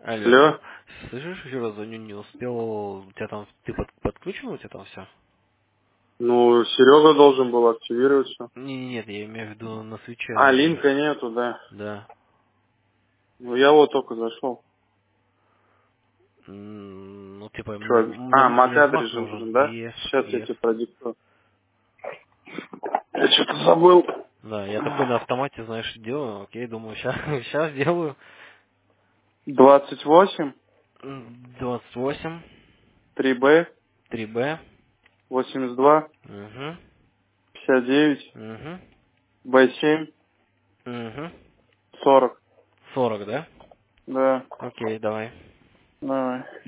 Алло. Алло. Слышишь, еще раз звоню, не успел. У тебя там, ты подключен, у тебя там все? Ну, Серега должен был активировать все. Нет, я имею в виду на свече. А, линка нету, да. Да. Ну, я вот только зашел. Ну, типа, мне, Чё, мне, мне MAC-адрес знак же нужен. нужен, да? Yes, Сейчас я yes. тебе продиктую. Я что-то забыл. Да, я такой на автомате, знаешь, делаю. Окей, думаю, сейчас, сейчас сделаю. 28, 28, 3Б, 3Б. 82, Угу. 59, Угу. Б7, Угу. 40. 40, да? Да, Окей, давай. давай.